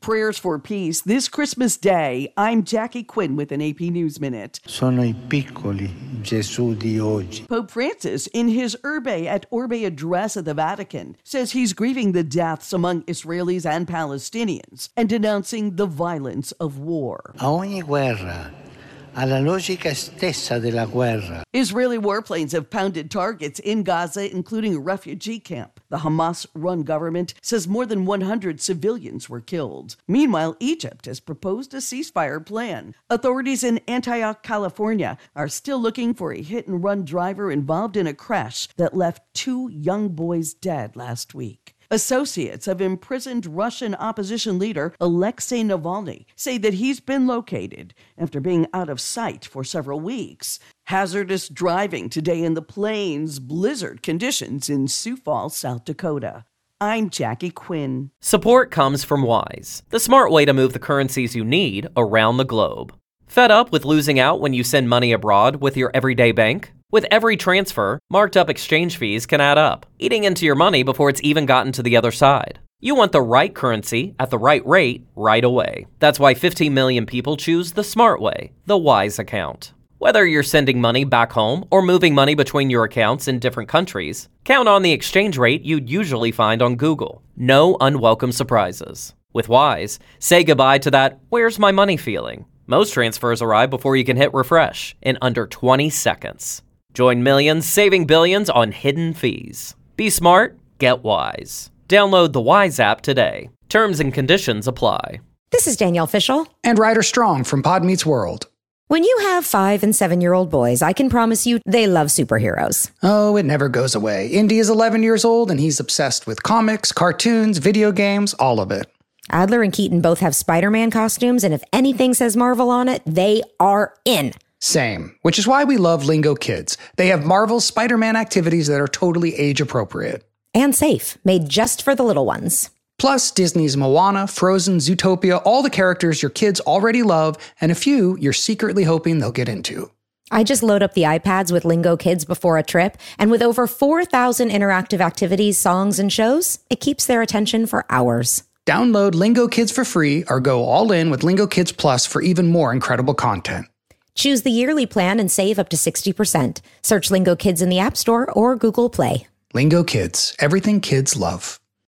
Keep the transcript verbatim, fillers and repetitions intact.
Prayers for peace this Christmas Day. I'm Jackie Quinn with an A P News Minute. Sono I piccoli Gesù di oggi. Pope Francis, in his Urbe et Orbe address at the Vatican, says he's grieving the deaths among Israelis and Palestinians and denouncing the violence of war. A ogni guerra, alla logica stessa della guerra. Israeli warplanes have pounded targets in Gaza, including a refugee camp. The Hamas-run government says more than one hundred civilians were killed. Meanwhile, Egypt has proposed a ceasefire plan. Authorities in Antioch, California, are still looking for a hit-and-run driver involved in a crash that left two young boys dead last week. Associates of imprisoned Russian opposition leader Alexei Navalny say that he's been located after being out of sight for several weeks. Hazardous driving today in the plains, blizzard conditions in Sioux Falls, South Dakota. I'm Jackie Quinn. Support comes from Wise, the smart way to move the currencies you need around the globe. Fed up with losing out when you send money abroad with your everyday bank? With every transfer, marked up exchange fees can add up, eating into your money before it's even gotten to the other side. You want the right currency at the right rate right away. That's why fifteen million people choose the smart way, the Wise account. Whether you're sending money back home or moving money between your accounts in different countries, count on the exchange rate you'd usually find on Google. No unwelcome surprises. With Wise, say goodbye to that "where's my money" feeling. Most transfers arrive before you can hit refresh in under twenty seconds. Join millions saving billions on hidden fees. Be smart, get Wise. Download the Wise app today. Terms and conditions apply. This is Danielle Fishel. And Ryder Strong from Pod Meets World. When you have five and seven-year-old boys, I can promise you they love superheroes. Oh, it never goes away. Indy is eleven years old, and he's obsessed with comics, cartoons, video games, all of it. Adler and Keaton both have Spider-Man costumes, and if anything says Marvel on it, they are in. Same, which is why we love Lingo Kids. They have Marvel's Spider-Man activities that are totally age-appropriate. And safe, made just for the little ones. Plus, Disney's Moana, Frozen, Zootopia, all the characters your kids already love, and a few you're secretly hoping they'll get into. I just load up the iPads with Lingo Kids before a trip, and with over four thousand interactive activities, songs, and shows, it keeps their attention for hours. Download Lingo Kids for free or go all in with Lingo Kids Plus for even more incredible content. Choose the yearly plan and save up to sixty percent. Search Lingo Kids in the App Store or Google Play. Lingo Kids, everything kids love.